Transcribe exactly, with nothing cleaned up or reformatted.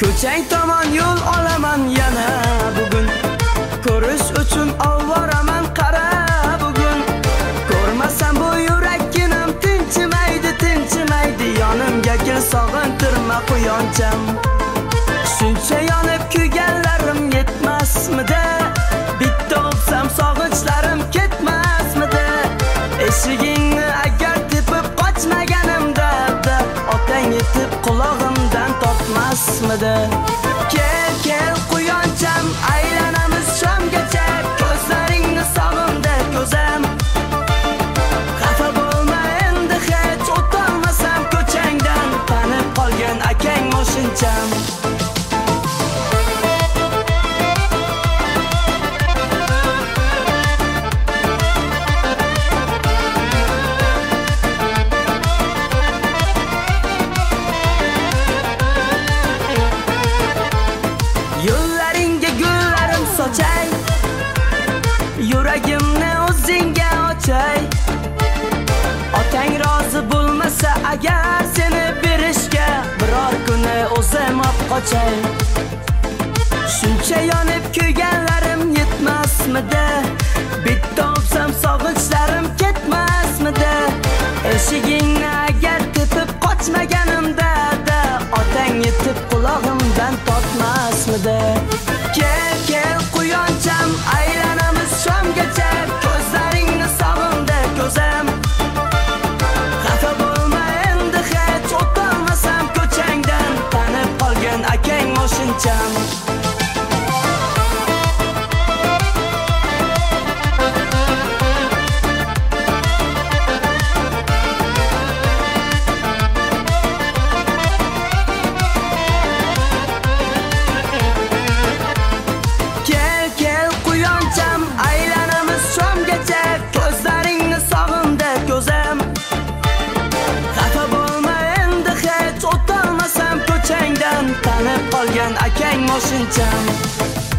Ko'chang tomon yo'l olaman yana bugun. Ko'rish uchun avvoraman qara bugun. Ko'rmasam bu yurakkinam tinchimaydi, tinchimaydi. Yonimga kel sog'intirma quyoncham. Shuncha yonib kuyganlarim yetmasmidi? Bitta o'psam sog'inchlarim ketmasmidi? Eshigingni agar tepib qochmaganimda, otang yetib qulog'imdan topmasmidi? Kel, kel quyoncham, aylanamiz shomgacha. Ko'zlaringni sog'imda ko'zam. Xafa bo'lma endi hech, o'tolmasam ko'changdan. Tanib qolgan akang moshincham. Yo'llaringga gullarim sochay, yuragimni o'zingga ochay. Otang rozi bo'lmasa agar seni berishga, biror kuni o'zim olib qochay. Shuncha yonib kuyganlarim yetmasmidi? Bitta o'psam sog'inchlarim ketmasmidi? Eshigingni agar tepib qochmaganimda, otang yetib qulog'imdan tortmasmidi? Kel, kel quyoncham, aylanamiz shomgacha. Ko'zlaringni sog'imda ko'zam. Xafa bo'lma endi hech, o'tolmasam ko'changdan. Tanib qolgan akang moshincham. Kel, kel quyoncham, aylanamiz shomgacha. Ko'zlaringni sog'imda ko'zam. Xafa bo'lma endi hech, o'tolmasam ko'changdan. Tanib qolgan akang moshincham.